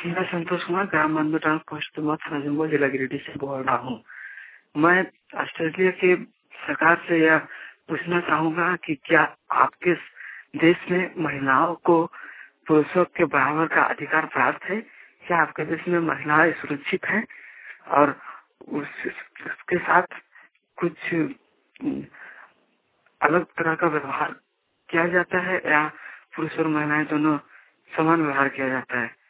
मैं संतोष कुमार ग्राम मंदुटान पोस्ट थाना जम्मू जिला गिरिडीह से बोल रहा हूँ। मैं ऑस्ट्रेलिया के सरकार से यह पूछना चाहूँगा कि क्या आपके देश में महिलाओं को पुरुषों के बराबर का अधिकार प्राप्त है? क्या आपके देश में महिलाएं सुरक्षित हैं और उसके साथ कुछ अलग तरह का व्यवहार किया जाता है या पुरुष और महिलाएं दोनों समान व्यवहार किया जाता है?